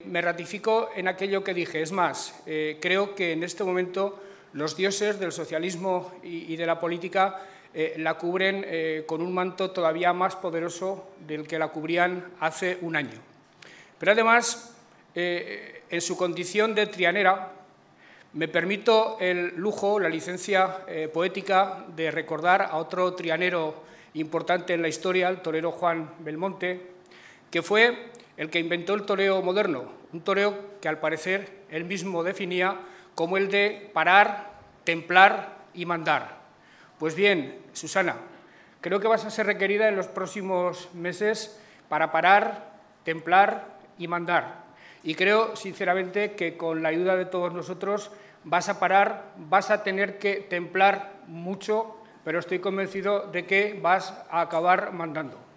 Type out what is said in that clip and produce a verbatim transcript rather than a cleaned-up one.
me ratifico en aquello que dije. Es más, eh, creo que en este momento los dioses del socialismo y, y de la política eh, la cubren eh, con un manto todavía más poderoso del que la cubrían hace un año. Pero además, eh, en su condición de trianera, me permito el lujo, la licencia eh, poética de recordar a otro trianero importante en la historia, el torero Juan Belmonte, que fue el que inventó el toreo moderno, un toreo que al parecer él mismo definía como el de parar, templar y mandar. Pues bien, Susana, creo que vas a ser requerida en los próximos meses para parar, templar y mandar. Y creo, sinceramente, que con la ayuda de todos nosotros vas a parar, vas a tener que templar mucho, pero estoy convencido de que vas a acabar mandando.